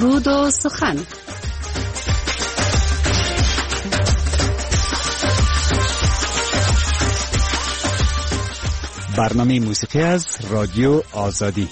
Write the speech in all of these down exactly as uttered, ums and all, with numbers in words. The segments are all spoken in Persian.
درود و سخن. برنامه موسیقی از رادیو آزادی.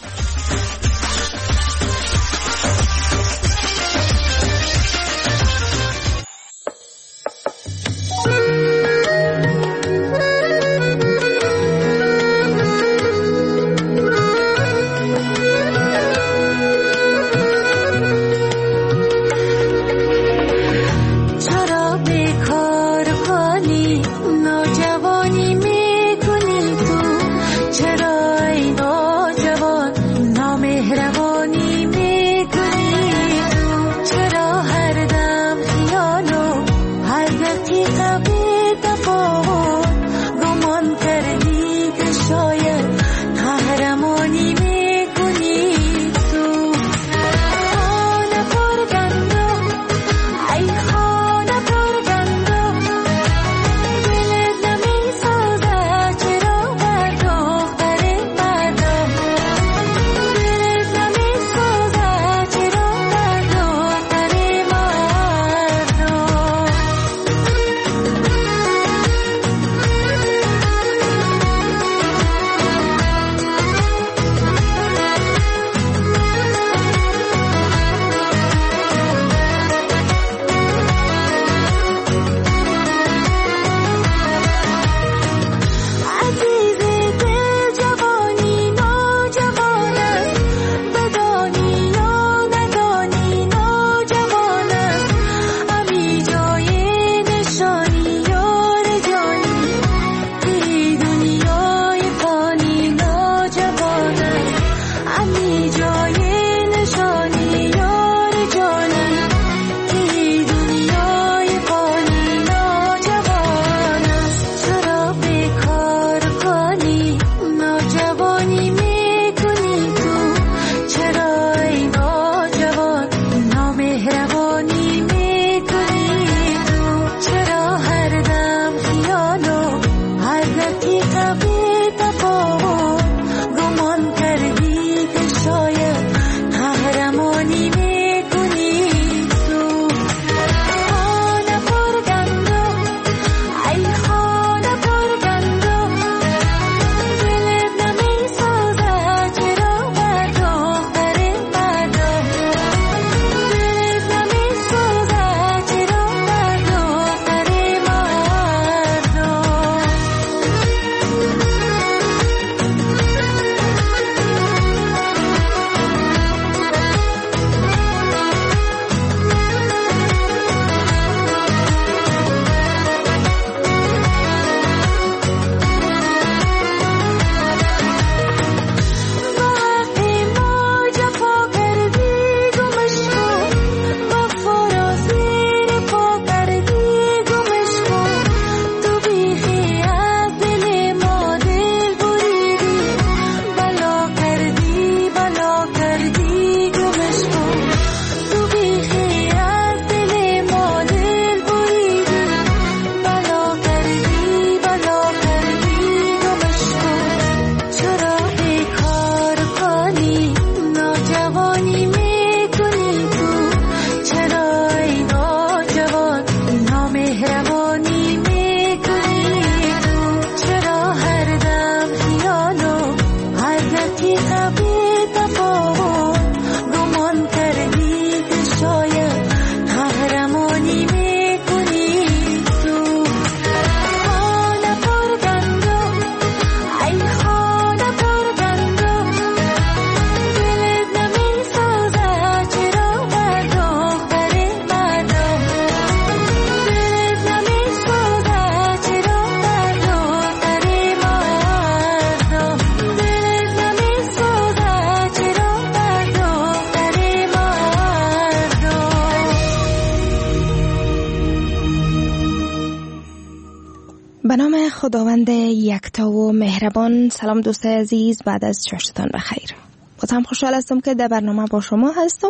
به نام خداوند یکتا و مهربان. سلام دوست عزیز، بعد از چاشتتان بخیر. خودم خوشحال هستم که در برنامه با شما هستم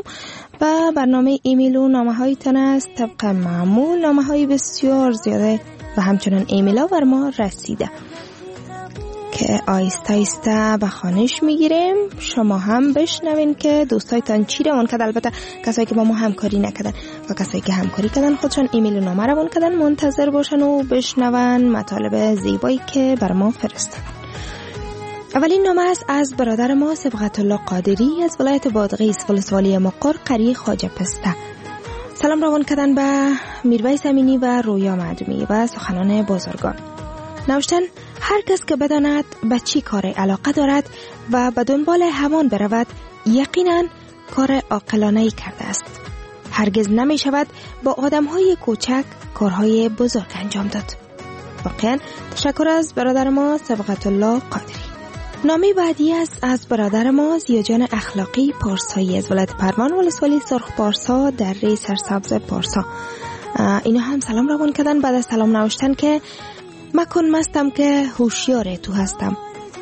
و برنامه ایمیل و نامه هایتان است. طبق معمول نامه های بسیار زیاده و همچنان ایمیل ها بر ما رسیده. که آیسته آیسته به خانش میگیریم. شما هم بشنوین که دوستایتان چی روان کردن، البته کسایی که با ما همکاری نکردن و کسایی که همکاری کردن خودشان ایمیل و نامه روان کردن منتظر باشن و بشنون مطالب زیبایی که بر ما فرستادن. اولین نامه است از برادر ما صبغت الله قادری از ولایت بادغیس ولسوالی مقر قریه خواجه پسته. سلام روان کردن به میرویس امینی و رویا معدومی و سخنان بزرگان. نوشتن هر کس که بداند به چی کار علاقه دارد و به دنبال همان برود یقینا کار عاقلانه‌ای کرده است. هرگز نمی شود با آدم‌های کوچک کارهای بزرگ انجام داد. واقعا تشکر از برادر ما صبغت الله قادری. نامی بعدی است از برادر ما زیاجان اخلاقی پارسایی از ولایت پروان ولسوالی سرخ پارسا در ری سرسبز پارسا. اینا هم سلام روان کردن. بعد از سلام نوشتن که مکن مستم که هوشیار تو هستم،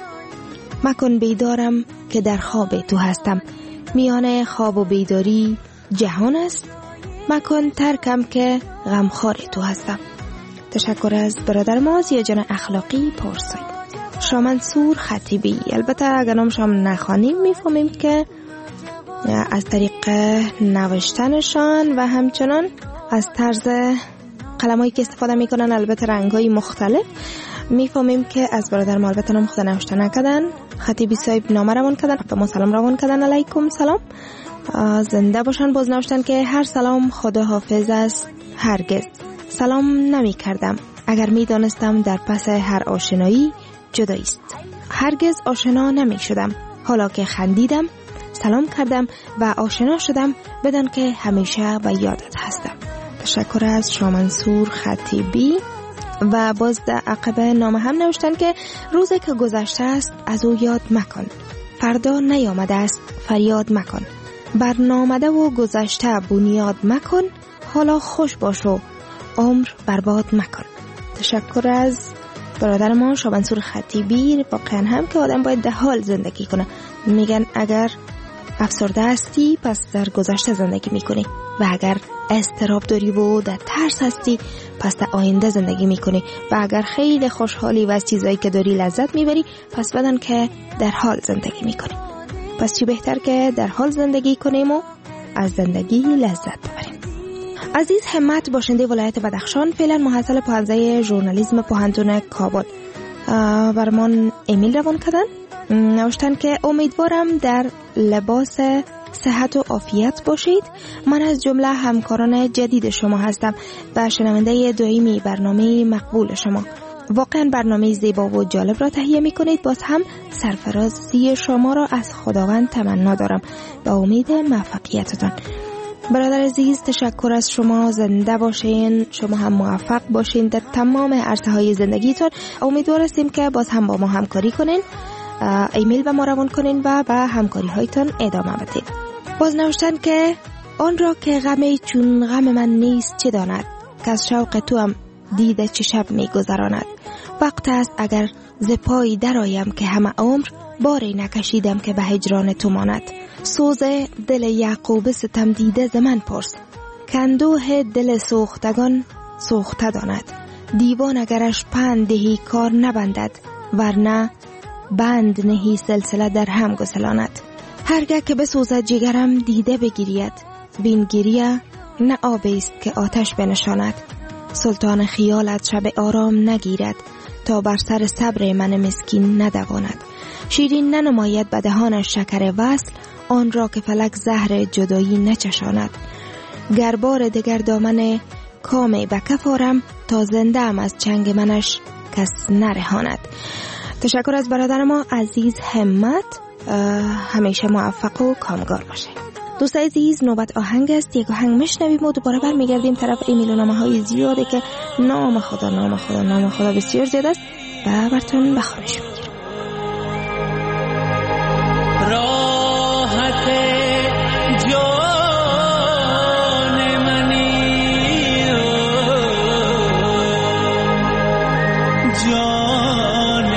مکن بیدارم که در خواب تو هستم، میان خواب و بیداری جهان است، مکن ترکم که غمخوار تو هستم. تشکر از برادر ما زیاجان اخلاقی پارسایی. شامنصور خطیبی، البته اگر نام شام نخوانیم میفهمیم که از طریق نوشتنشان و همچنان از طرز قلمایی که استفاده میکنن، البته رنگ‌های مختلف، میفهمیم که از برادر ما البته نام خود نوشته نکردن. خطیبی صاحب نامه روان کردن، به ما سلام روان کردن. علیکم سلام، زنده باشن. باز نوشتن که هر سلام خدا حافظ است، هرگز سلام نمی کردم اگر می دانستم در پس هر آشنایی جدایی است. هرگز آشنا نمی شدم، حالا که خندیدم سلام کردم و آشنا شدم بدان که همیشه به یادت هستم. تشکر از شامنصور خطیبی. و باز در عقب نامه هم نوشتن که روزی که گذشته است از او یاد مکن، فردا نیامده است فریاد مکن، بر نامده و گذشته بنیاد مکن، حالا خوش باش و عمر برباد مکن. تشکر از برادر ما شامنصور خطیبی. واقعا هم که آدم باید در حال زندگی کنه. میگن اگر افسرده هستی پس در گذشته زندگی میکنی و اگر اضطراب داری و در ترس هستی پس در آینده زندگی میکنی و اگر خیلی خوشحالی و از چیزایی که داری لذت میبری پس بدان که در حال زندگی میکنی. پس چی بهتر که در حال زندگی کنیم و از زندگی لذت ببریم. عزیز همت باشنده ولایت بدخشان، فعلا محصل پانزده ژورنالیسم پوهنتون کابل، برمان ایمیل روان کردن. نوشتن که امیدوارم در لباس صحت و عافیت باشید. من از جمله همکاران جدید شما هستم و شنونده دائمی برنامه مقبول شما. واقعا برنامه زیبا و جالب را تهیه می کنید. باز هم سرفرازی شما را از خداوند تمنا دارم. با امید موفقیتتان. برادر عزیز تشکر از شما، زنده باشین، شما هم موفق باشین در تمام عرصه های زندگیتون. امیدوار هستیم که باز هم با ما همکاری کنین، ایمیل به ما روان کنین و به همکاری هایتان ادامه بدین. باز نوشتن که آن را که غمی چون غم من نیست چه داند، که از شوق تو هم دیده چه شب می گذراند. وقت است اگر ز پای درآیم که همه عمر باری نکشیدم که به هجران تو ماند. سوز دل یعقوب ستم دیده ز من پرس، کندوه دل سوختگان سوخته داند. دیوان اگرش پند دهی کار نبندد، ورنه بند نهی سلسله در هم گسلاند. هرگاه که بسوزد جگرم دیده بگیرید، بین گریه نه آبی است که آتش بنشاند. سلطان خیالت شب آرام نگیرد، تا بر سر صبر من مسکین ندواند. شیرین ننماید به دهانش شکر وصل، آن را که فلک زهر جدایی نچشاند. گربار دگر دامن کام به کف آرم، تا زنده ام از چنگ منش کس نرهاند. تشکر از برادر ما عزیز همت، همیشه موفق و کامگار باشه. دوست عزیز نوبت آهنگ است، یک آهنگ میشنویم و دوباره برمیگردیم طرف ایمیل و نامه های زیاده که نام خدا نام خدا نام خدا بسیار زیاد است و براتون بخوانش میگیرم. راحت جان منی جان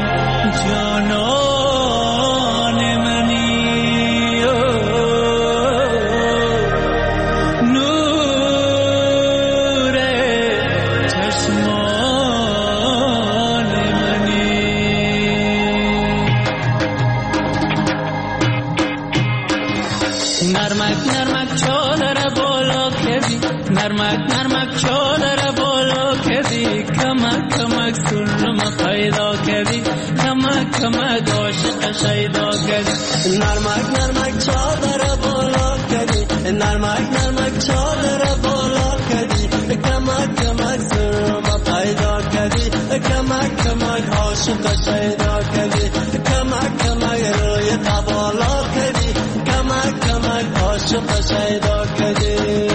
جانان منی نور چشمان منی نرمک نرمک چادر بالا کردی کمک کمک سلم پیدا کردی کمک کمک عاشق شیدا کردی نرمک نرمک چادر بالا کردی نرمک نرمک چادر بالا کردی کمک کمک سلم پیدا کردی کمک کمک عاشق شیدا کردی کمک کمک روی بالا کردی کمک کمک عاشق شیدا کردی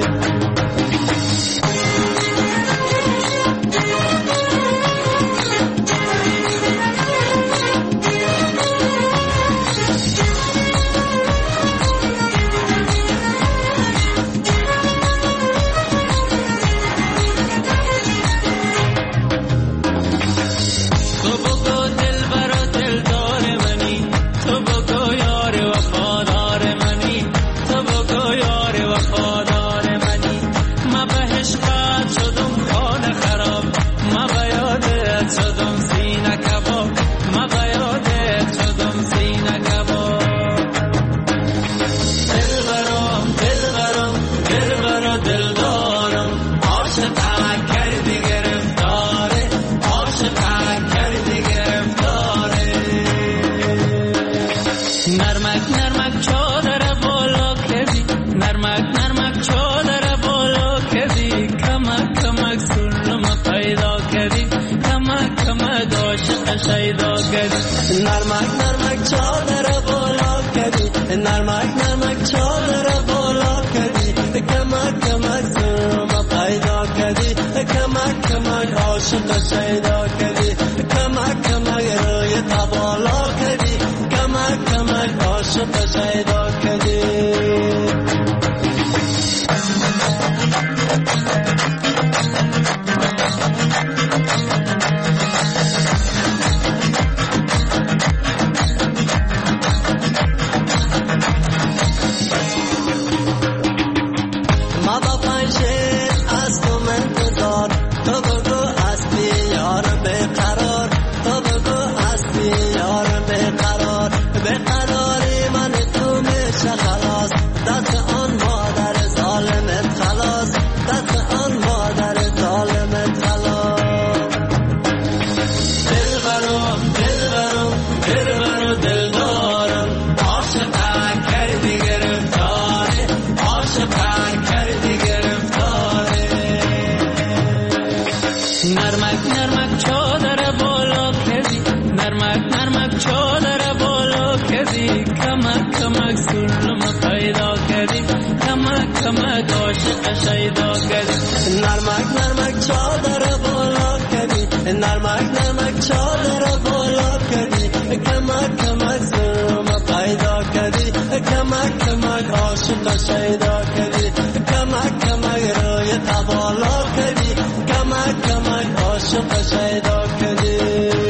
نرمک نرمک چادر بالا کردی نرمک نرمک چادر بالا کردی کمک کمک سلم پیدا کردی کمک کمک عاشق شیدا کردی کمک کمک روی بالا کردی کمک کمک عاشق شیدا کردی نرمک نرمک چادر بالا کردی نرمک نرمک چادر بالا کردی کمک کمک سلم پیدا کردی کمک کمک عاشق شیدا کردی کمک کمک روی بالا کردی کمک کمک عاشق شیدا کردی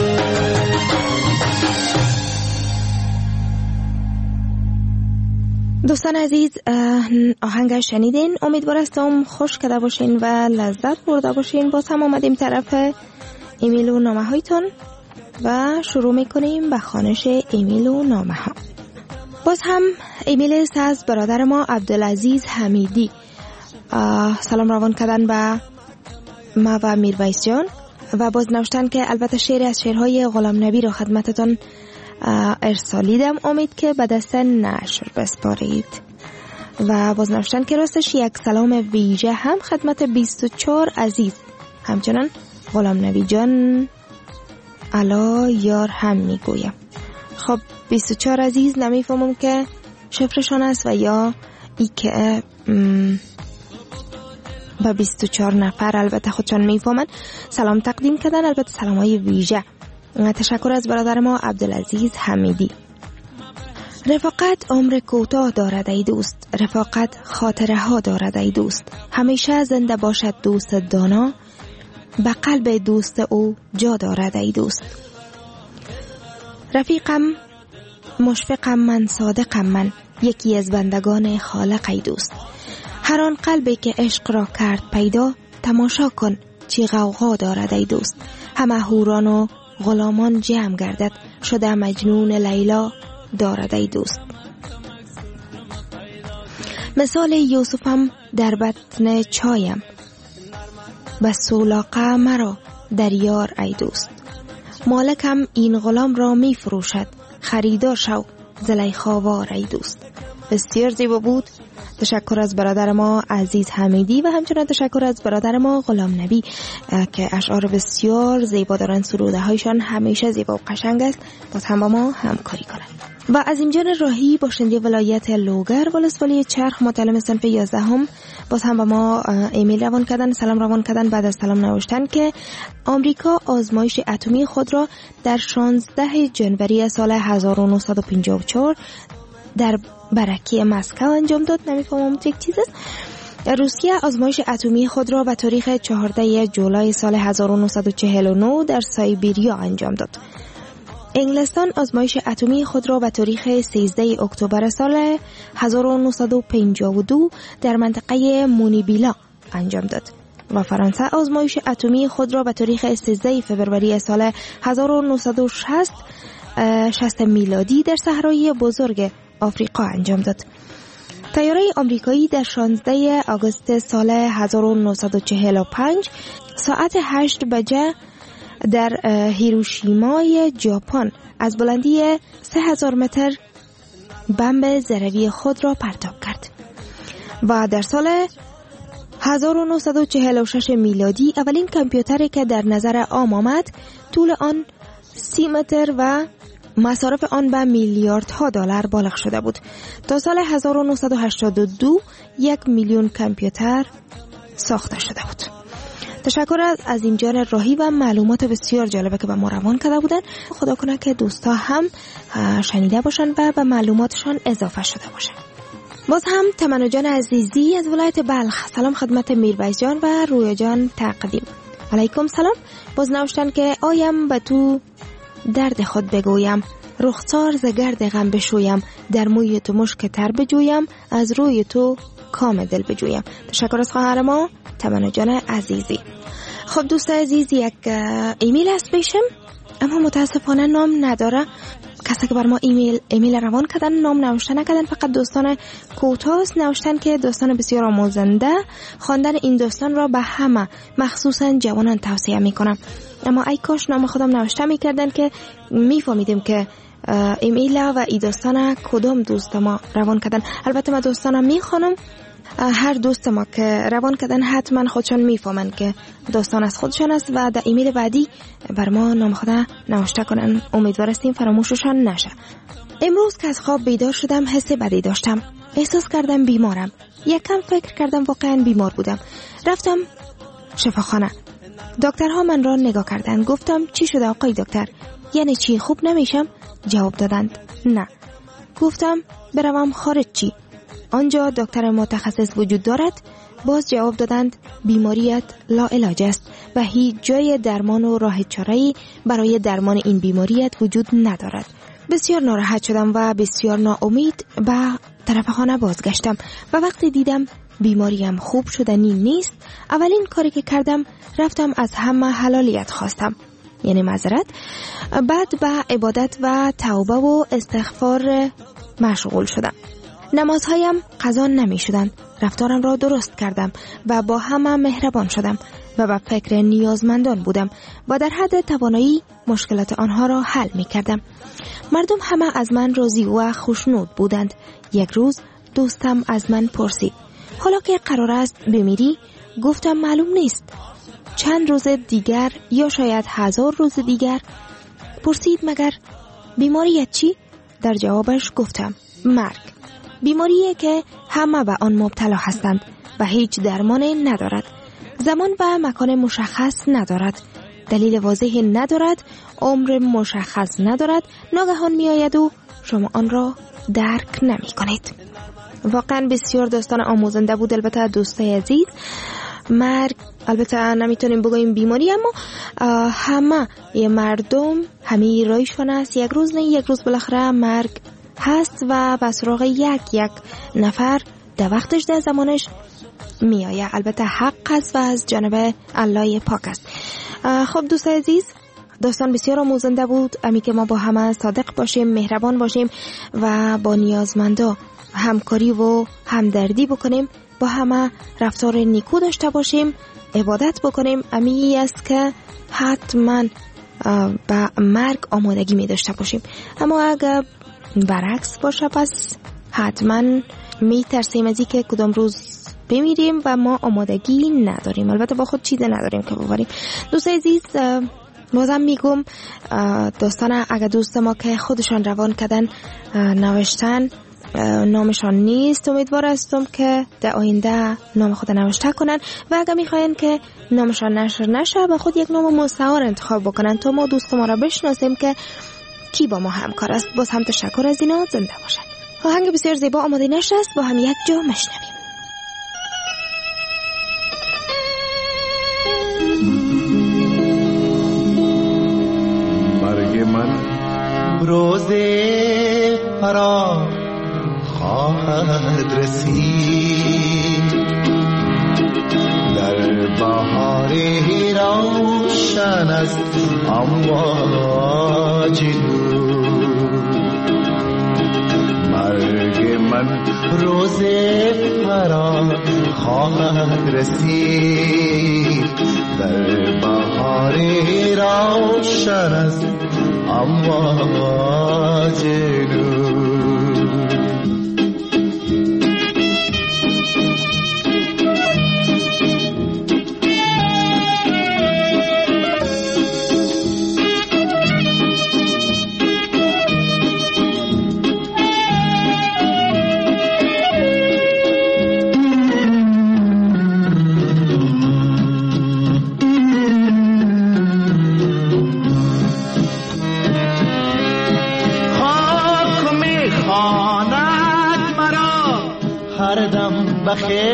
دوستان عزیز آهنگ شنیدین، امیدوار هستم خوش کرده باشین و لذت برده باشین. باز هم آمدیم طرف ایمیل و نامه هایتون و شروع میکنیم به خوانش ایمیل و نامه ها. باز هم ایمیل است از برادر ما عبدالعزیز حمیدی. سلام روان کردن به ما و میرویس جان و باز نوشتن که البته شعر از شعرهای غلام نبی را خدمتتان ارسالیدم، امید که به دست نشر بسپارید. و باز نوشتن که راستش یک سلام ویژه هم خدمت بیست و چهار عزیز، همچنان غلام نبی جان علا یار هم میگویم. خب بیست و چهار عزیز نمیفهمم که شفرشان است و یا ای که با بیست و چهار نفر البته خودشان میفهمن سلام تقدیم کردن، البته سلام های ویژه. تشکر از برادر ما عبدالعزیز حمیدی. رفاقت عمر کوتاه دارد ای دوست، رفاقت خاطره ها دارد ای دوست، همیشه زنده باشد دوست دانا، به قلب دوست او جا دارد ای دوست. رفیقم مشفقم من صادقم من، یکی از بندگان خالق ای دوست. هر آن قلبی که عشق را کرد پیدا، تماشا کن چی غوغا دارد ای دوست. همه هوران و غلامان جمع گردد، شده مجنون لیلا دارد ای دوست. مثال یوسفم در بطن چایم، به سولاقه مرا در یار ای دوست. مالکم این غلام را می فروشد، خریدار شو زلیخاوار ای دوست. بسیار زیبا بود. تشکر از برادر ما عزیز حمیدی و همچنین تشکر از برادر ما غلام نبی که اشعار بسیار زیبا دارن. سروده هایشان همیشه زیبا و قشنگ است. باز هم با ما همکاری کنند. و از اینجا راهی باشنده ولایت لوگر ولسوالی چرخ متعلم صنف یازده هم باز هم با ما ایمیل روان کردن، سلام روان کردن. بعد از سلام نوشتن که آمریکا آزمایش اتمی خود را در شانزده ژانویه سال هزار و نهصد و پنجاه و چهار در برکی مسکو انجام داد. نمیفهمم چه چیز است. روسیه آزمایش اتمی خود را به تاریخ چهاردهم جولای سال هزار و نهصد و چهل و نه در سایبریا انجام داد. انگلستان آزمایش اتمی خود را به تاریخ سیزدهم اکتبر سال هزار و نهصد و پنجاه و دو در منطقه مونیبیلا انجام داد و فرانسه آزمایش اتمی خود را به تاریخ سیزدهم فوریه سال هزار و نهصد و شصت میلادی در صحرای بزرگ آفریقا انجام داد. طیاره آمریکایی در شانزدهم آگوست سال هزار و نهصد و چهل و پنج ساعت هشت بجه در هیروشیمای ژاپن از بلندی سه هزار متر بمب ذره‌ای خود را پرتاب کرد و در سال هزار و نهصد و چهل و شش میلادی اولین کامپیوتری که در نظر عام آمد طول آن سی متر و مصارف آن به میلیاردها دلار بالغ شده بود. تا سال هزار و نهصد و هشتاد و دو یک میلیون کامپیوتر ساخته شده بود. تشکر از عظیم جان راهی و معلومات بسیار جالبه که به ما روان کرده بودن. خدا کنه که دوستا هم شنیده باشن و به معلوماتشان اضافه شده باشن. باز هم تمنا جان عزیزی از ولایت بلخ سلام خدمت میربایز جان و رویا جان تقدیم. علیکم سلام. باز نوشتن که آیم به تو درد خود بگویم، رخسار ز گرد غم بشویم، در موی تو مشک تر بجویم، از روی تو کام دل بجویم. تشکر از خواهر ما تمنا جان عزیزی. خب دوست عزیز یک ایمیل هست بشم اما متاسفانه نام نداره. کسی که بر ما ایمیل ایمیل روان کردن نام نوشته نکردن، فقط دوستان کوتاه نوشتن که دوستان بسیار آموزنده. خواندن این دوستان را به همه مخصوصا جوانان توصیه میکنم. اما ای کاش نام خودم نوشته میکردن که میفهمیدیم که ایمیل و ای دوستان کدام دوست ما روان کردن. البته من دوستانم میخوانم، هر دوست ما که روان کردن حتما خودشان میفهمن که دوستان از خودشان است و در ایمیل بعدی بر ما نام خود نوشته کنن. امیدوار هستیم فراموششان نشه. امروز که از خواب بیدار شدم حس بدی داشتم. احساس کردم بیمارم. یکم فکر کردم واقعا بیمار بودم. رفتم شفاخانه. دکترها من را نگاه کردند. گفتم چی شده آقای دکتر؟ یعنی چی، خوب نمیشم؟ جواب دادند نه. گفتم بروم خارج چی؟ آنجا دکتر متخصص وجود دارد؟ باز جواب دادند بیماریت لا علاج است و هیچ جای درمان و راه چاره‌ای برای درمان این بیماریت وجود ندارد. بسیار ناراحت شدم و بسیار ناامید به طرف خانه بازگشتم و وقتی دیدم بیماریم خوب شدنی نیست، اولین کاری که کردم رفتم از همه حلالیت خواستم، یعنی معذرت. بعد به عبادت و توبه و استغفار مشغول شدم. نمازهایم قضا نمی شدند. رفتارم را درست کردم و با همه مهربان شدم و به فکر نیازمندان بودم و در حد توانایی مشکلات آنها را حل می کردم. مردم همه از من راضی و خوشنود بودند. یک روز دوستم از من پرسید حالا که قرار است بمیری؟ گفتم معلوم نیست، چند روز دیگر یا شاید هزار روز دیگر. پرسید مگر بیماریت چی؟ در جوابش گفتم مرگ. بیماریه که همه به آن مبتلا هستند و هیچ درمانی ندارد. زمان و مکان مشخص ندارد. دلیل واضحی ندارد. عمر مشخص ندارد. ناگهان می آید و شما آن را درک نمی کنید. واقعا بسیار داستان آموزنده بود. البته دوستای عزیز، مرگ البته نمیتونیم بگوییم بیماری، اما همه یه مردم همه رایشون است. یک روز نه یک روز بالاخره مرگ هست و به سراغ یک یک نفر در وقتش در زمانش می آید. البته حق است و از جانب الله پاک است. خب دوستای عزیز، داستان بسیار آموزنده بود. امی که ما با همه صادق باشیم، مهربان باشیم و با نیازمندا همکاری و همدردی بکنیم با همه رفتار نیکو داشته باشیم، عبادت بکنیم. امی است که حتما به مرگ آمادگی می داشته باشیم. اما اگر برعکس باشه پس حتما می ترسیم از اینکه کدام روز بمیریم و ما آمادگی نداریم. البته با خود چیز نداریم که ببریم. دوستان عزیز، بازم میگم دوستان اگر دوست ما که خودشان روان کردن نوشتن نامشان نیست، امیدوار هستم که در آینده نام خود نوشته کنن و اگر میخواین که نامشان نشر نشه با خود یک نام مستعار انتخاب بکنن تا ما دوست ما را بشناسیم که کی با ما همکار است. باز هم تشکر از اینا، زنده باشن. آهنگ بسیار زیبا آماده نشست، با هم یک جا مشنویم. مرگ من روز فرا خواهد رسید، در بهار روشن از امواج نور. مرگ من روز فرا خواهد رسید، در بهار روشن از امواج نور. بخیر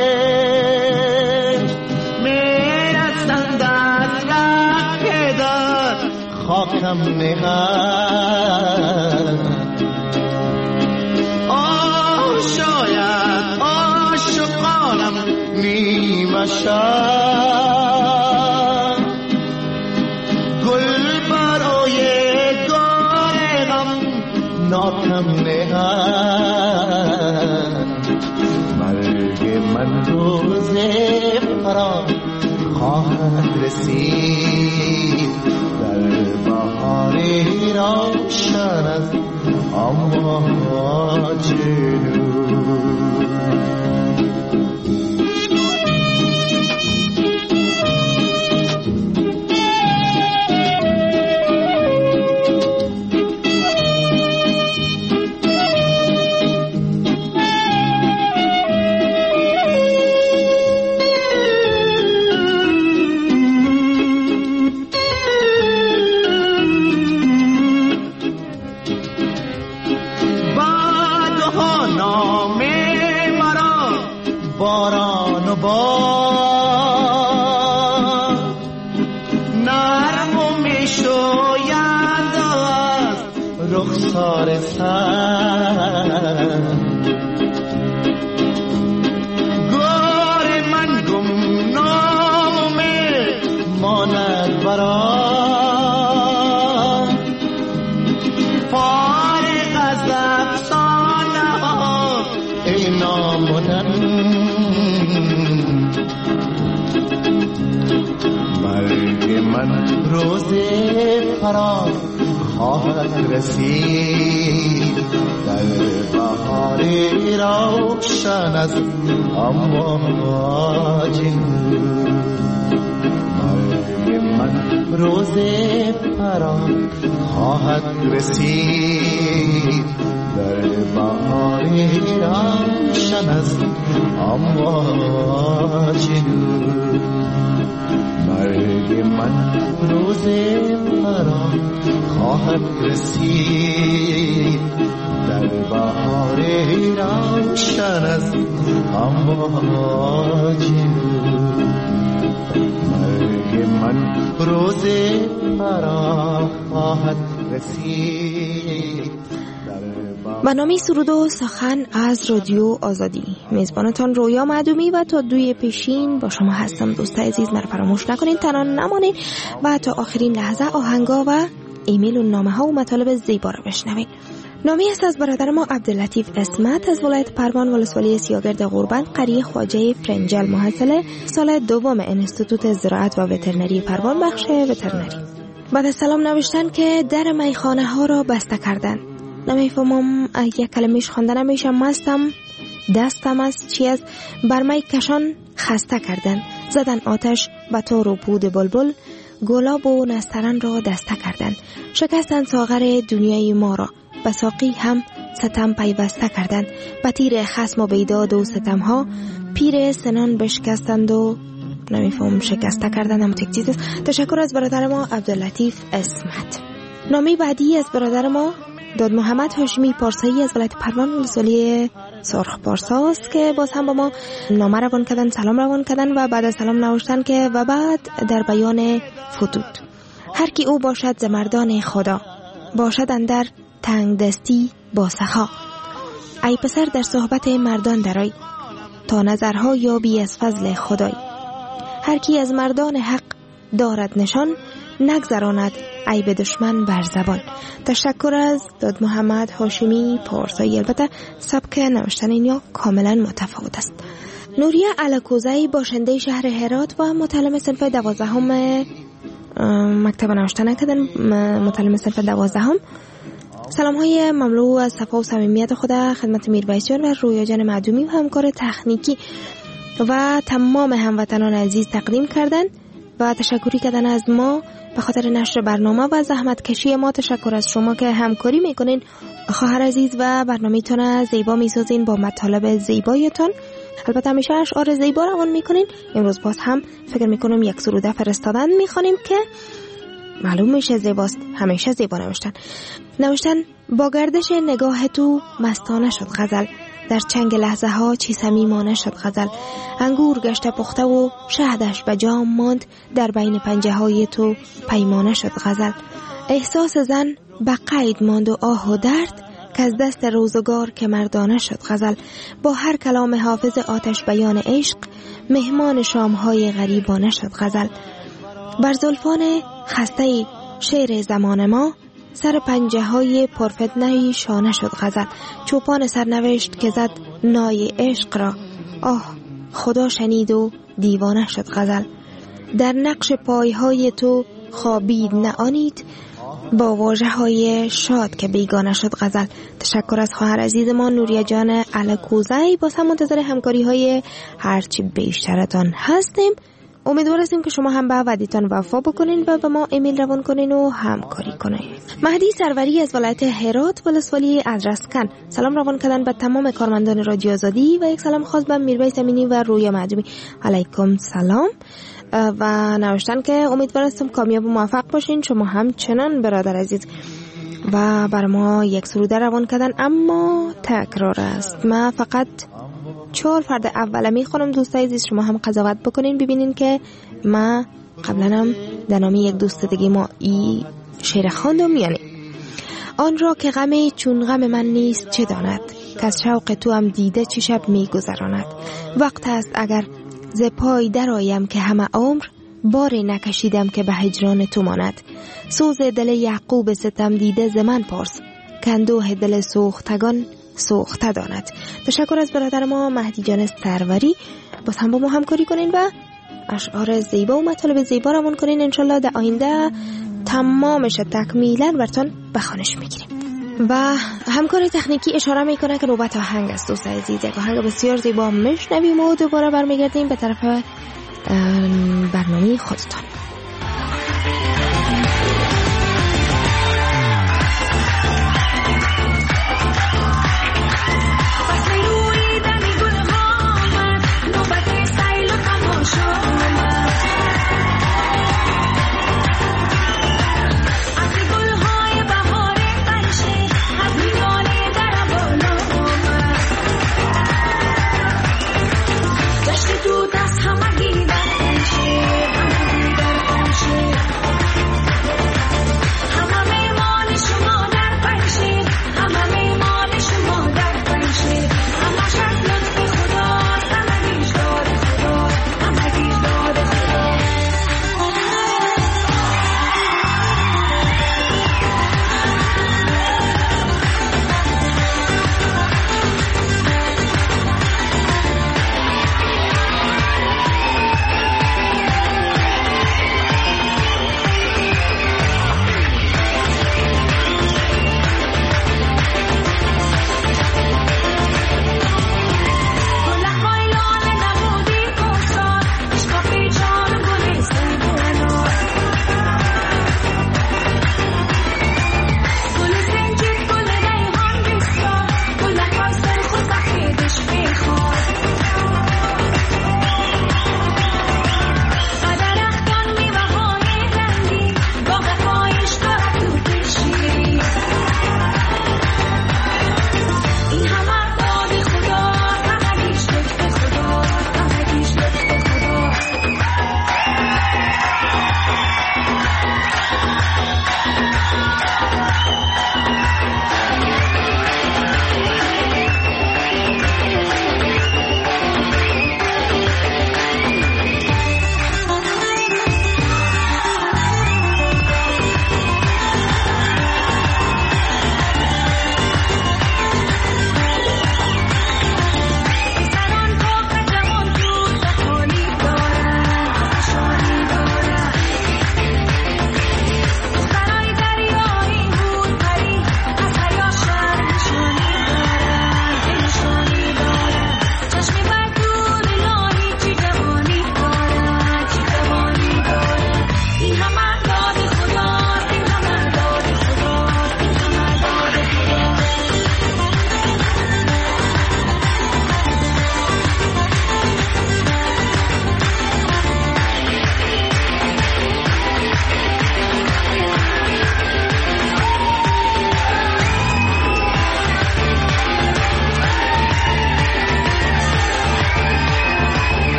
میرسند از ره در خاکم نهد. آه شاید عاشقانم نیمه شد، گل برای گارم ناکم نهد. من روز فرا خواهد رسید، در بهار روشن از امواج نور. باران و باد نرم و می شوید از رخسار سر. گور من گمنام می ماند برای فارغ از افسانه ها ای نامدن. مرگ من روز فرا خواهد رسید، در بهار روشن از امواج نور. مرگ من روز فرا خواهد رسید، در بهار روشن از امواج نور. مرگ من روز فرا خواهد رسید، در بهار روشن از امواج نور. مرگ من روز فرا خواهد رسید. برنامه سرود و سخن از رادیو آزادی، میزبانتان رویا معدومی و تا دوی پیشین با شما هستم. دوست عزیز مرا فراموش نکنین، تنها نمانین و تا آخرین لحظه آهنگا و ایمیل و نامه ها و مطالب زیبا را بشنوین. نامی است از برادر ما عبداللطیف اسمت از ولایت پروان ولسوالی سیاگرد غوربند، قریه خواجه فرنجل، محصل سال دوم انستیتوت زراعت و وترنری پروان، بخش وترنری. بعد از سلام نوشتن که در میخانه ها را بسته کردن. نمیفهمم، یک کلمه‌اش خوانده نمیشم. مستم، دستم از چی از بر می کشان خسته کردن. زدن آتش به تار و پود بلبل، گلاب و نسترن را دسته کردن. شکستن ساغر دنیای ما را، به ساقی هم ستم پیوسته کردن. به تیر خصم و بیداد و ستم ها، پیر سنان بشکستند و نمیفهم شکسته کردن. هم تک چیز است. تشکر از برادر ما عبداللطیف اسمت. نامی بعدی از برادر ما داد محمد هاشمی پارسایی از ولایت پروان ولسوالی سرخ پارسا است که باز هم با ما نامه روان کردن، سلام روان کردن و بعد از سلام نوشتن که و بعد در بیان فتود: هر کی او باشد ز مردان خدا، باشد اندر تنگ دستی با سخا. ای پسر در صحبت مردان درای، تا نظرها یابی از فضل خدای. هر کی از مردان حق دارد نشان، نگذراند عیب دشمن بر زبان. تشکر از داد محمد هاشمی پارسایی. البته سبک نوشتن این یا کاملا متفاوت است. نوریه علکوزی باشنده شهر هرات و متعلم صنف دوازدهم مکتب نوشتن کردن، متعلم صنف دوازدهم. سلام های مملو از صفا و صمیمیت خود خدمت میربایس جان و رویا جان معدومی و همکار تکنیکی و تمام هموطنان عزیز تقدیم کردن و تشکری کردن از ما به خاطر نشر برنامه و زحمت کشی ما. تشکر از شما که همکاری میکنین خواهر عزیز و برنامه‌تون زیبا میسازین با مطالب زیبایتون. البته همیشه اشعار زیبا روان میکنین. امروز باز هم فکر میکنم یک سروده فرستادن میخوانیم که معلوم میشه زیباست. همیشه زیبا نوشتن. نوشتن: با گردش نگاه تو مستانه شد غزل، در چنگ لحظه ها چی صمیمانه شد غزل. انگور گشته پخته و شهدش به جام ماند، در بین پنجه های تو پیمانه شد غزل. احساس زن به قید ماند و آه و درد، که از دست روزگار که مردانه شد غزل. با هر کلام حافظ آتش بیان عشق، مهمان شامهای غریبانه شد غزل. بر زلفان خسته شعر زمان ما، سر پنجه های پرفتنه شانه شد غزل. چوپان سرنوشت که زد نای عشق را، آه خدا شنید و دیوانه شد غزل. در نقش پای های تو خوابید نه آنید، با واژه های شاد که بیگانه شد غزل. تشکر از خواهر عزیز ما نوریه جان علکوزی. باز هم منتظر همکاری های هرچی بیشترتان هستیم. امیدوار هستیم که شما هم به وعدتان وفا بکنین و به ما ایمیل روان کنین و همکاری کنین. مهدی سروری از ولایت هرات ولسوالی ادرسکن سلام روان کردن به تمام کارمندان رادیو آزادی و یک سلام خاص به میربایس امینی و رویا معدومی. علیکم سلام. و نوشتن که امیدوار هستم کامیاب و موفق باشین شما همچنان برادر عزیز. و بر ما یک سروده روان کردن اما تکرار است. من فقط چهار فرد اوله میخونم. دوستای عزیز شما هم قضاوت بکنین ببینین که ما قبلا هم در نام یک دوست دیگه ما ای شعر خواندم یعنی: آن را که غم چون غم من نیست چه داند، که از شوق تو هم دیده چه شب میگذراند. وقت است اگر ز پای درآیم که همه عمر، باری نکشیدم که به هجران تو ماند. سوز دل یعقوب ستم دیده ز من پرس، که اندوه دل سوختگان سوخته داند. تشکر از برادر ما مهدی جان سروری. باز هم با ما همکاری کنین و اشعار زیبا و مطالب زیبا روان کنین. انشالله در آینده تمامش تکمیلا براتون به خوانش میگیریم. و همکار تکنیکی اشاره میکنه که نوبت آهنگ است. دوست عزیز یک آهنگ بسیار زیبا میشنویم و دوباره برمیگردیم به طرف برنامه خودتان. دست همه گیرد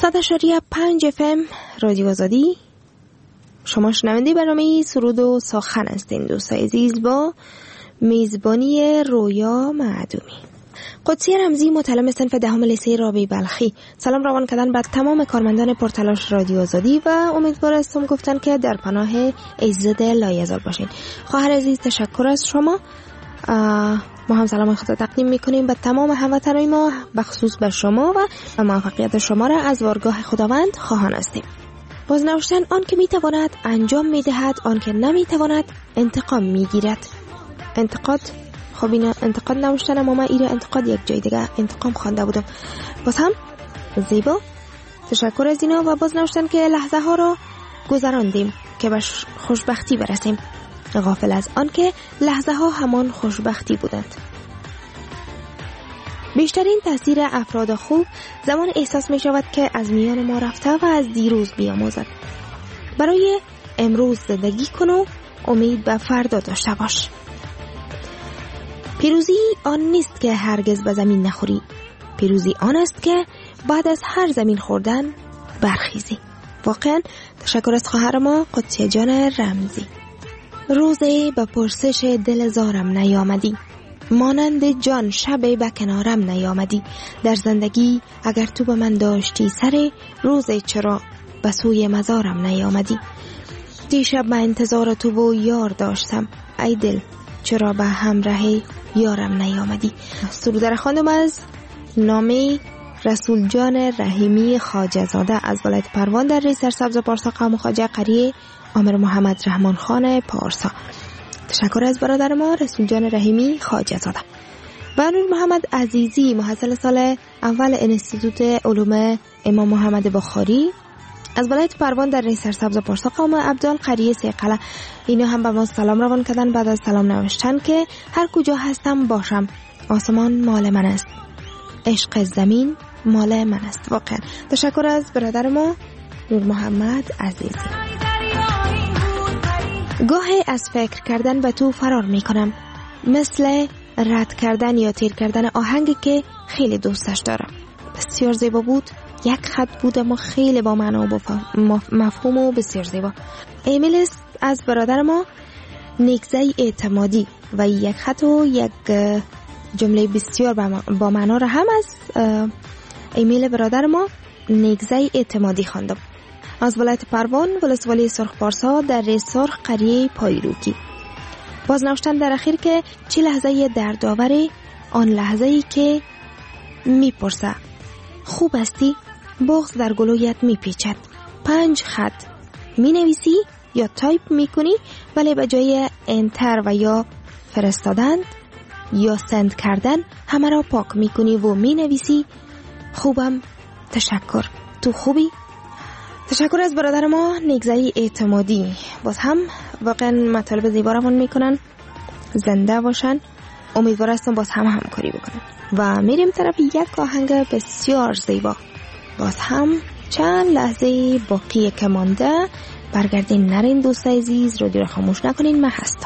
صد اشاری پنج اف ام رادیو آزادی. شما شنونده برنامه سرود و سخن هستین دوستای عزیز با میزبانی رویا معدومی. قدسی رمزی متعلم صنف دهم لیسه رابعه بلخی. سلام روان کردن به تمام کارمندان پرتلاش رادیو آزادی و امیدوار هستم گفتن که در پناه عزت لایزال باشین. خواهر عزیز تشکر از شما. ما هم سلام خود تقدیم میکنیم به تمام هموطنان ما، بخصوص به شما و موفقیت شما را از بارگاه خداوند خواهان هستیم. باز نوشتن آن که میتواند انجام میدهد، آن که نمیتواند انتقام میگیرد. انتقاد خب اینا انتقاد نوشتن، اما من ایره انتقاد یک جای دیگه انتقام خوانده بودم. باز هم زیبا تشکر از اینا. و باز نوشتن که لحظه ها را گذراندیم که به خوشبختی برسیم، غافل از آن که لحظه ها همان خوشبختی بودند. بیشترین تاثیر افراد خوب زمان احساس می شود که از میان ما رفته و از دیروز بیاموزد. برای امروز زندگی کن و امید به فردا داشته باش. پیروزی آن نیست که هرگز به زمین نخوری، پیروزی آن است که بعد از هر زمین خوردن برخیزی. واقعا تشکر از خواهر ما قدسی جان رمزی. روزی به پرسش دل زارم نیامدی، مانند جان شب به کنارم نیامدی. در زندگی اگر تو به من داشتی سر، روزی چرا به سوی مزارم نیامدی. دیشب به انتظار تو و یار داشتم، ای دل چرا به همراه یارم نیامدی. سرود را خواندم از نامه رسول جان رحیمی خواجه زاده از ولایت پروان در ری سرسبز پارسا، قوم خواجه قریه عامر محمد رحمان خان پارسا. تشکر از برادر ما رسول جان رحیمی خواجه زاده. و نور محمد عزیزی محصل سال اول انستیتوت علوم امام محمد بخاری از ولایت پروان در ری سرسبز پارسا، قوم عبدال قریه سیقله. اینا هم به ما سلام روان کردن. بعد از سلام نوشتن که هر کجا هستم باشم، آسمان مال من است، عشق زمین مال من است. واقعا تشکر از برادر ما نور محمد عزیزی. گاهی از فکر کردن به تو فرار می کنم، مثل رد کردن یا تیر کردن آهنگی که خیلی دوستش دارم. بسیار زیبا بود، یک خط بود اما خیلی با معنا و مفهوم و بسیار زیبا. ایمیل از برادر ما نیکزای اعتمادی و یک خط و یک جمله بسیار با معنا را هم از ایمیل برادر ما نیکزای اعتمادی خواندم. از ولایت پروان ولسوالی سرخ پارسا در ری سرخ قریه پایروکی. باز نوشتن در اخیر که چه لحظه دردآوری، آن لحظه ای که میپرسه خوب هستی، بغض در گلویت میپیچد. پنج خط می نویسی یا تایپ میکنی، ولی به جای انتر و یا فرستادن یا سند کردن همه را پاک میکنی و می نویسی خوبم، تشکر، تو خوبی؟ تشکر از برادر ما نیکزای اعتمادی. باز هم واقعا مطالب زیبا روان میکنن، زنده باشن. امیدوار هستم باز هم همکاری بکنن. و میریم طرف یک آهنگ بسیار زیبا. باز هم چند لحظه باقی که مانده، برگردین نرین دوست عزیز، رادیو را خاموش نکنین. من هستم.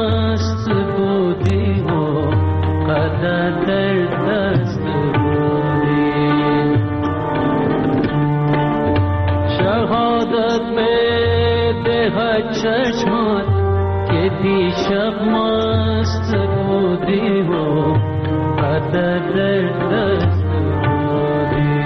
مست بودی و قدر در دست بودی شهادت بده چشمات که دیشب مست بودی و قدر در دست بودی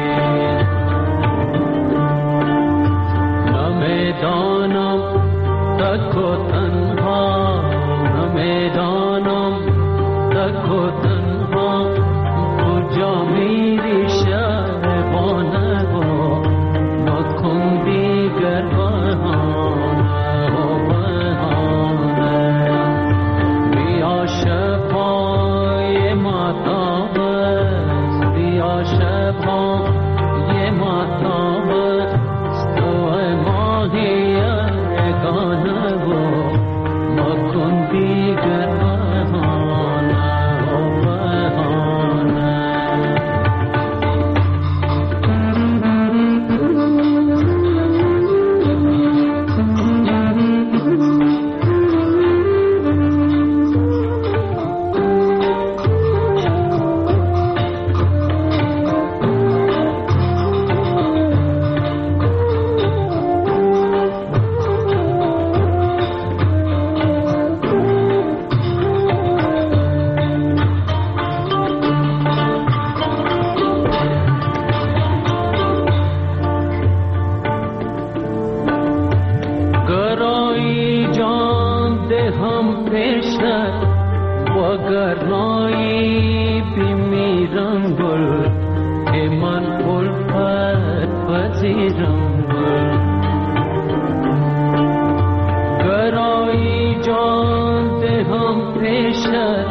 نمیدانم تک و تنها نمیدانم تک و تنها کجا میری شبانه و نکن دیگر بهانه و بهانه بیا شبهای ماتابست بیا شبهای ماتابست تو ماهی یگانه و نکن دیگر بهانه و بهانه گرایی جان دهم پیشتر وگرنایی بمیرم گل که من الفت پذیرم گل گرایی جان دهم پیشتر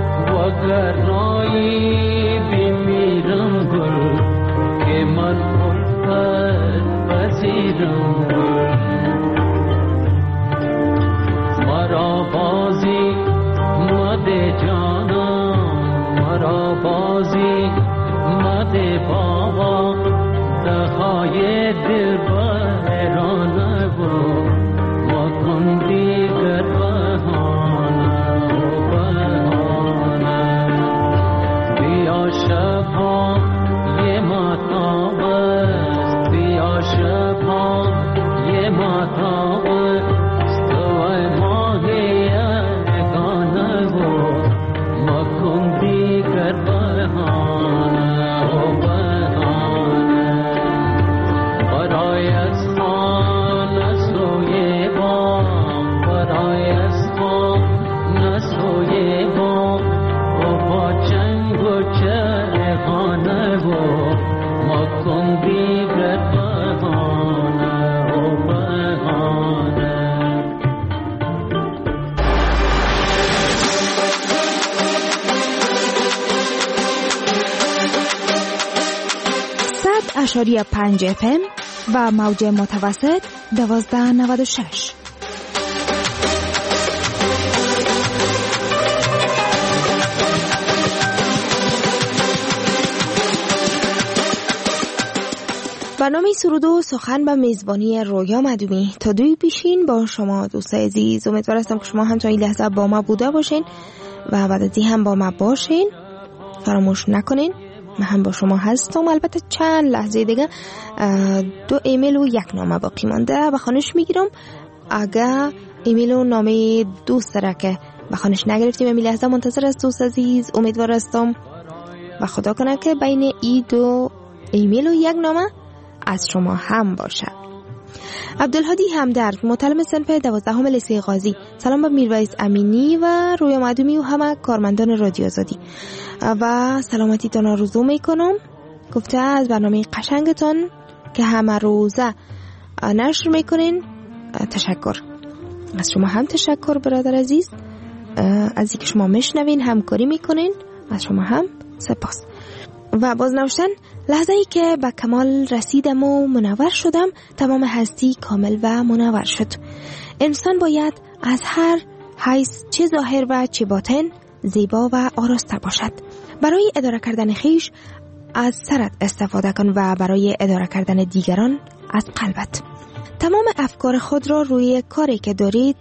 وگرنایی بمیرم گل که من الفت پذیرم گل مرا بازی مده جانم مرا بازی مده بابا دهای دل بهرانه و مکن دیگر بهانه و بهانه بیا شبها یه ماتابست بیا شبها یه ماتابست اشاری پنج اف ام و موج متوسط دوازده نود و شش. برنامه سرود و سخن به میزبانی رویا مدومی تا دوی پیشین با شما دوستای عزیز. امیدوار هستم که شما هم تا این لحظه با ما بوده باشین و بعد از این هم با ما باشین. فراموش نکنین من هم با شما هستم. البته چند لحظه دیگه دو ایمیل و یک نامه باقی مانده و خانش میگیرم. اگه ایمیل و نامه دوست را که به خانش نگرفتیم این لحظه منتظر است دوست عزیز. امیدوار هستم و خدا کنه که بین ای دو ایمیل و یک نامه از شما هم باشه. عبدالهادی همدرد متعلم صنف دوازدهم لیسه قاضی. سلام به میرویس امینی و رویا مدومی و همه کارمندان رادیو آزادی و سلامتیتان آرزو میکنم. گفته از برنامه قشنگتان که همه روزه نشر میکنین تشکر. از شما هم تشکر برادر عزیز، از اینکه شما میشنوین همکاری میکنین از شما هم سپاس. و باز نوشتن لحظه ای که به کمال رسیدم و منور شدم تمام هستی کامل و منور شد. انسان باید از هر حیث چه ظاهر و چه باطن زیبا و آراسته باشد. برای اداره کردن خیش از سرت استفاده کن و برای اداره کردن دیگران از قلبت. تمام افکار خود را روی کاری که دارید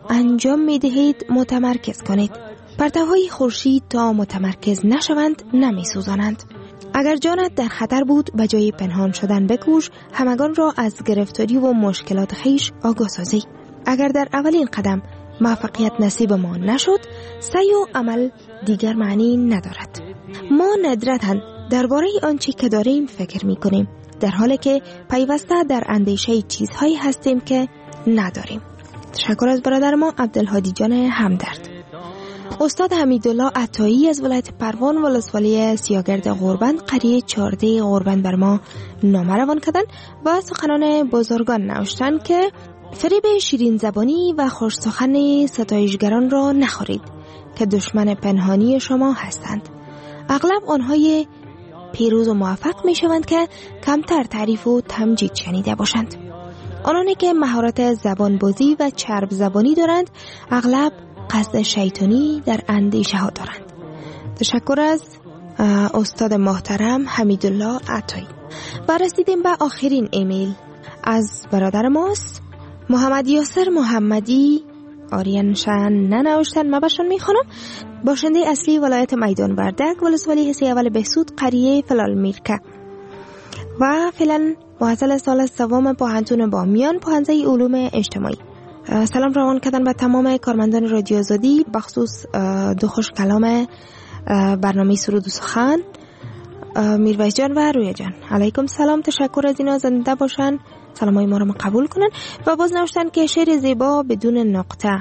انجام می دهید متمرکز کنید. پرتوهای خورشید تا متمرکز نشوند نمی سوزانند. اگر جانت در خطر بود به جای پنهان شدن بکوش همگان را از گرفتاری و مشکلات خیش آگاه سازی. اگر در اولین قدم موفقیت نصیب ما نشد سعی و عمل دیگر معنی ندارد. ما ندرتاً درباره آنچه که داریم فکر می کنیم در حالی که پیوسته در اندیشه چیزهایی هستیم که نداریم. تشکر از برادر ما عبدالهادی جان همدرد. استاد حمیدالله عطایی از ولایت پروان ولسوالی سیاگرد غوربند قریه چارده غوربند بر ما نامه روان کردن و سخنان بزرگان نوشتند که فریب شیرین زبانی و خوش سخن ستایشگران را نخورید که دشمن پنهانی شما هستند. اغلب آنهای پیروز و موفق می شوند که کمتر تعریف و تمجید شنیده باشند. آنانی که مهارت زبان بازی و چرب زبانی دارند اغلب قصد شیطانی در اندیشه ها دارند. تشکر از استاد محترم حمیدالله عطایی. و رسیدیم به آخرین ایمیل از برادر ماست محمد یاسر محمدی. آریانشان ننوشتن ما باشن میخونم. باشنده اصلی ولایت میدان وردک ولسوالی حسی اول بهسود قریه فلال میرکه و فعلا محصل سال سوم پوهنتون بامیان پوهنده علوم اجتماعی. سلام روان کردن به تمام کارمندان رادیو آزادی بخصوص دو خوش کلام برنامه سرود و سخن میرویس جان و رویا جان. علیکم سلام. تشکر از اینا زنده باشن. سلامای ما رو ما قبول کنن. و باز نوشتن که شعر زیبا بدون نقطه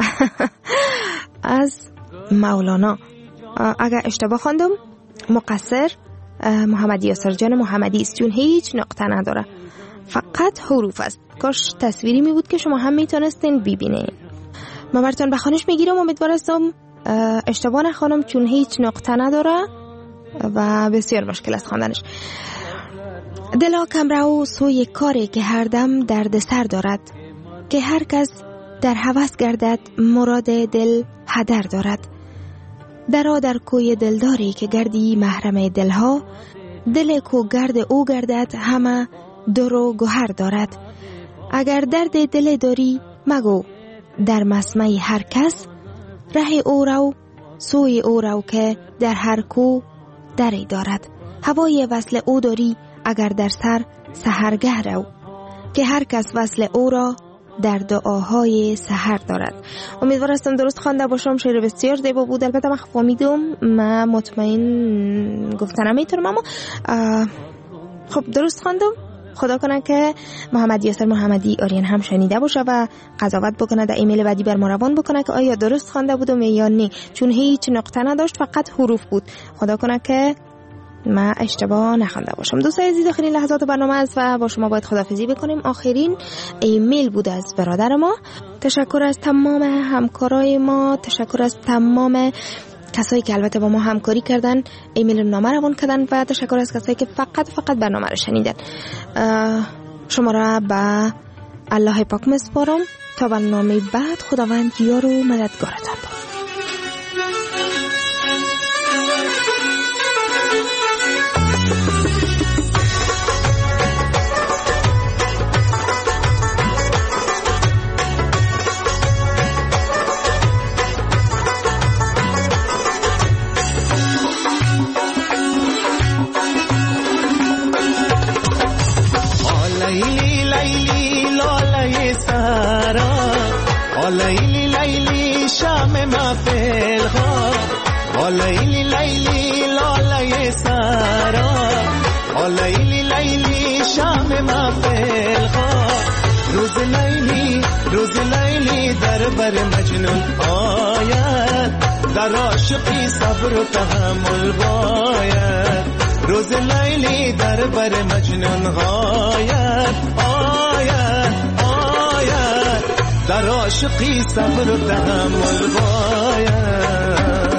از مولانا. اگر اشتباه خواندم مقصر محمد یاسر جان محمدی است چون هیچ نقطه نداره فقط حروف است. کاش تصویری می بود که شما هم میتونستین ببینین. من براتون بخوانش میگیرم. امیدوار هستم اشتباه نخوانم چون هیچ نقطه نداره و بسیار مشکل است خواندنش. دلا کمرو سوی کاری که هر دم درد سر دارد که هر کس در هوس گردد مراد دل هدر دارد. درا در کوی دلداری که گردی محرم دلها دل کو گرد او گردد همه در و گوهر دارد. اگر درد دل داری مگو در مسمع هر کس ره او رو سوی او رو که در هر کو دری دارد. هوای وصل او داری اگر در سر سحرگه رو که هر کس وصل او را در دعاهای سحر دارد. امیدوار هستم درست خوانده باشم. شعر بسیار زیبا بود. البته من فهمیدم من مطمئن گفتن نمیتونم اما خب درست خواندم. خدا کنه که محمد یاسر محمدی آریان هم شنیده باشه و قضاوت بکنه در ایمیل بعدی بر ما روان بکنه که آیا درست خوانده بودم یا نه چون هیچ نقطه نداشت فقط حروف بود. خدا کنه که من اشتباه نخوانده باشم. دوستای عزیز آخرین لحظات برنامه است و با شما باید خداحافظی بکنیم. آخرین ایمیل بود از برادر ما. تشکر از تمام همکارای ما. تشکر از تمام کسایی که البته با ما همکاری کردن ایمیل نامه روان کردن و تشکر از کسایی که فقط فقط برنامه رو شنیدن. شما را به الله پاک میسپارم تا برنامه بعد. خداوند یار و مددگارتان باد. لیلی لیلی شام محفل ها لیلی لیلی لاله سارا لیلی لیلی شام محفل ها روز لیلی روز لیلی در بر مجنون آید در عاشقی صبر و تحمل باید روز لیلی در بر مجنون آید آید در عاشقی صبر و تحمل باید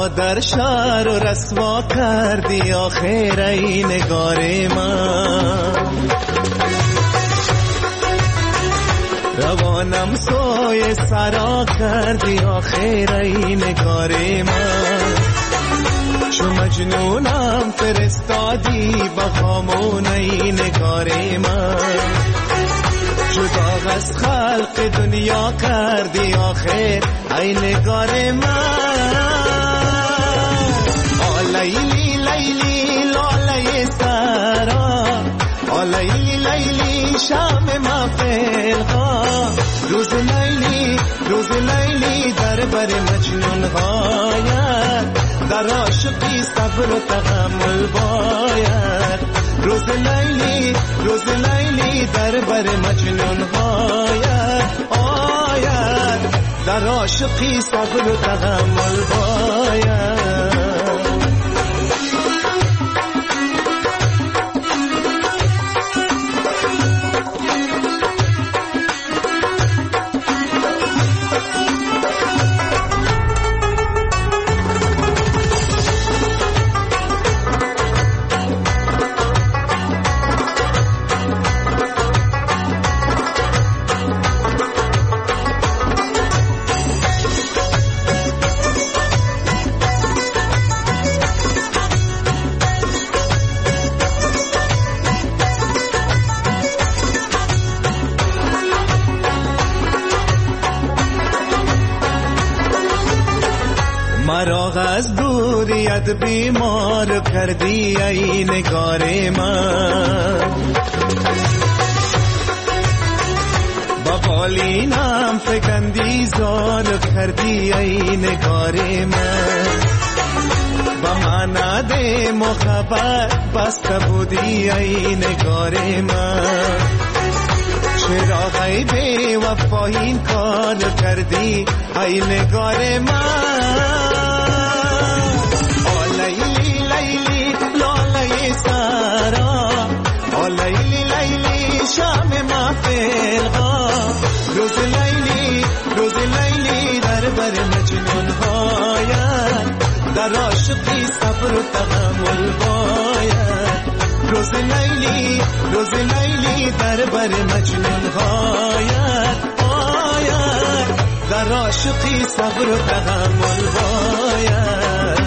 در شهر و رسوا کردی آخر ای نگار من. روانم سوی سرا کردی آخر ای نگار من. چو مجنونم فرستادی با خامون ای نگار من. جدا از خلق دنیا کردی آخر ای نگار من. آ لیلی لیلی لاله سرا، آ لیلی لیلی شام محفل‌ها. روز لیلی روز لیلی در بر مجنون هایت، در عاشقی صبر و تحمل باید. روز لیلی روز لیلی در بر مجنون هایت آید، در عاشقی صبر و تحمل باید. مرا از دوریت بیمار کردی ای نگار من. با بالینم فکندی زار کردی ای نگار من. با مناد محبت بسته بودی ای نگار من. چرا غیبی وفا این کار کردی ای نگار من. آ لیلی لیلی لاله سرا، آ لیلی لیلی شام محفل‌ها. روز لیلی روز لیلی در بر مجنون هایت، در عاشقی صبر و تحمل باید. روز لیلی روز لیلی در بر مجنون هایت آید، در عاشقی صبر و تحمل باید.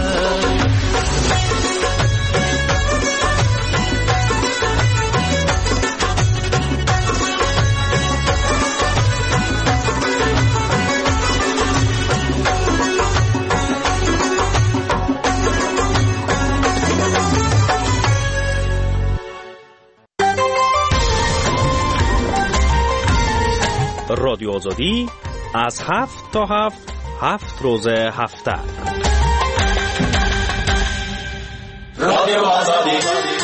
رادیو آزادی از هفت تا هفت هفت روز هفته. رادیو آزادی